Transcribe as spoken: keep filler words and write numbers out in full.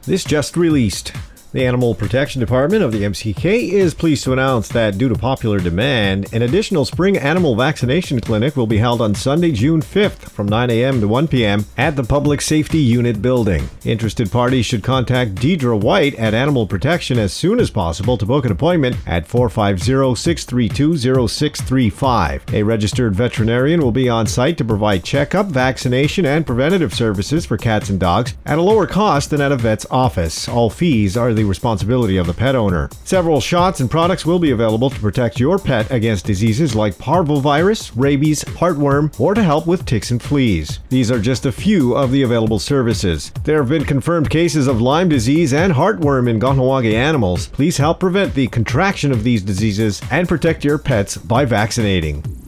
This just released. The Animal Protection Department of the M C K is pleased to announce that due to popular demand, an additional spring animal vaccination clinic will be held on Sunday, June fifth from nine a.m. to one p.m. at the Public Safety Unit building. Interested parties should contact Deidre White at Animal Protection as soon as possible to book an appointment at four five zero, six three two, zero six three five. A registered veterinarian will be on site to provide checkup, vaccination, and preventative services for cats and dogs at a lower cost than at a vet's office. All fees are the responsibility of the pet owner. Several shots and products will be available to protect your pet against diseases like parvovirus, rabies, heartworm, or to help with ticks and fleas. These are just a few of the available services. There have been confirmed cases of Lyme disease and heartworm in Kahnawake animals. Please help prevent the contraction of these diseases and protect your pets by vaccinating.